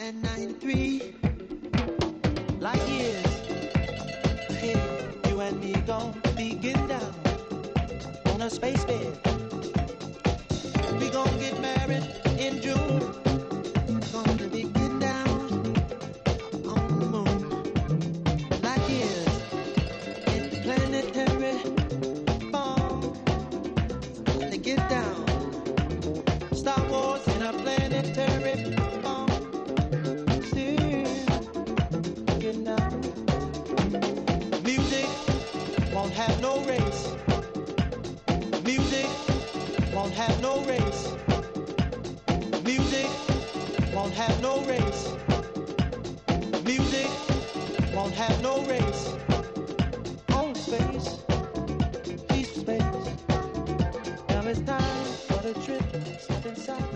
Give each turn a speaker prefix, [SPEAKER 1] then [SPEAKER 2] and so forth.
[SPEAKER 1] 93 light years ahead. You and me gon' begin down on a space bed. We gon' get married in June. Gonna begin down on the moon. Light years in planetary form. Gonna get down. Star Wars in a planetary form. Still getting down. Music won't have no race. Music won't have no race. Music won't have no race. Music won't have no race. On space, peace space. Now it's time for the trip. Step inside.